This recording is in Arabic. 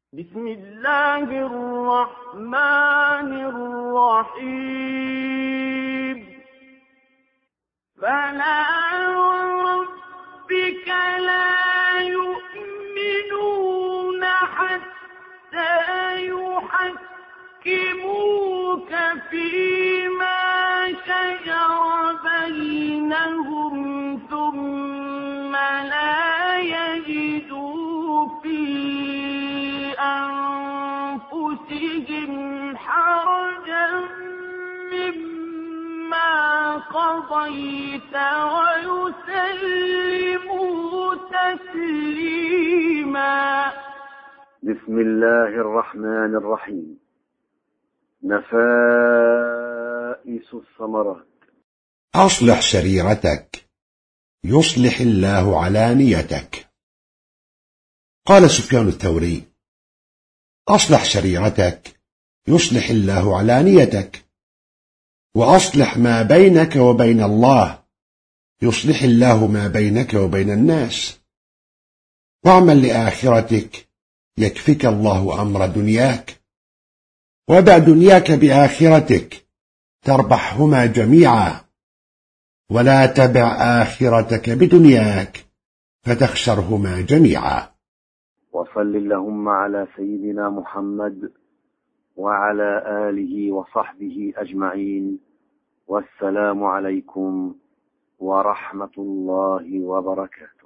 بسم الله الرحمن الرحيم فلا وربك لا يؤمنون حتى يحكموك فيما شجر بينهم ثم لا يجدوا في أنفسهم حرجا مما قضيت ويسلموا تسليما. بسم الله الرحمن الرحيم. نفائس الثمرات. أصلح سريرتك يصلح الله علانيتك. قال سفيان الثوري: أصلح سريرتك يصلح الله علانيتك، وأصلح ما بينك وبين الله يصلح الله ما بينك وبين الناس، واعمل لآخرتك يكفك الله أمر دنياك، وابع دنياك بآخرتك تربحهما جميعا، ولا تبع آخرتك بدنياك فتخسرهما جميعا. وصل اللهم على سيدنا محمد وعلى آله وصحبه أجمعين، والسلام عليكم ورحمة الله وبركاته.